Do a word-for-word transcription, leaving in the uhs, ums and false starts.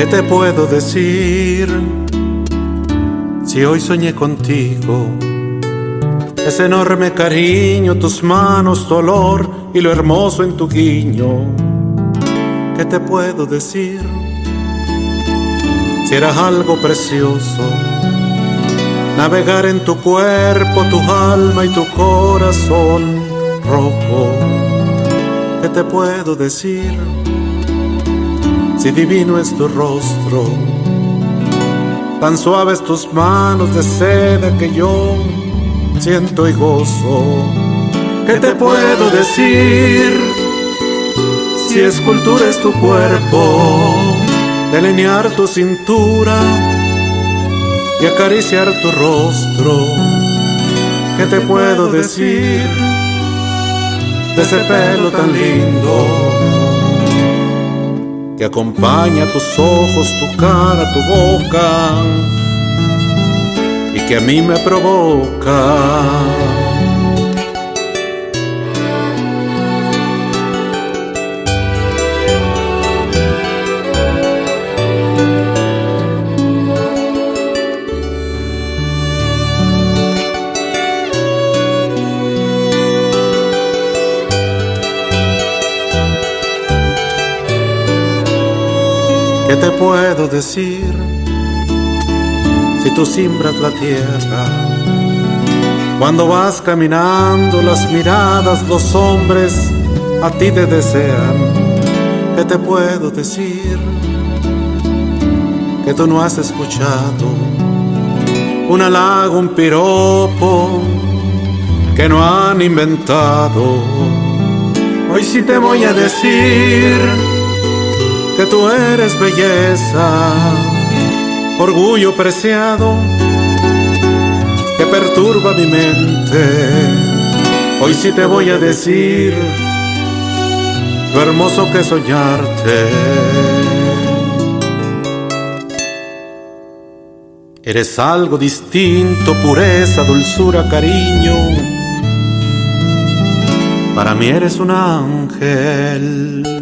¿Qué te puedo decir? Si hoy soñé contigo, ese enorme cariño, tus manos, tu olor y lo hermoso en tu guiño. ¿Qué te puedo decir? Si eras algo precioso, navegar en tu cuerpo, tu alma y tu corazón rojo. ¿Qué te puedo decir? Si divino es tu rostro, tan suaves tus manos de seda que yo siento y gozo. ¿Qué te puedo decir? Si escultura es tu cuerpo, delinear tu cintura y acariciar tu rostro. ¿Qué te puedo decir de ese pelo tan lindo que acompaña tus ojos, tu cara, tu boca y que a mí me provoca? ¿Qué te puedo decir? Si tú siembras la tierra, cuando vas caminando, las miradas, los hombres a ti te desean. ¿Qué te puedo decir? Que tú no has escuchado un halago, un piropo que no han inventado. Hoy sí te voy a decir que tú eres belleza, orgullo preciado que perturba mi mente. Hoy sí te voy a decir lo hermoso que es soñarte. Eres algo distinto, pureza, dulzura, cariño. Para mí eres un ángel.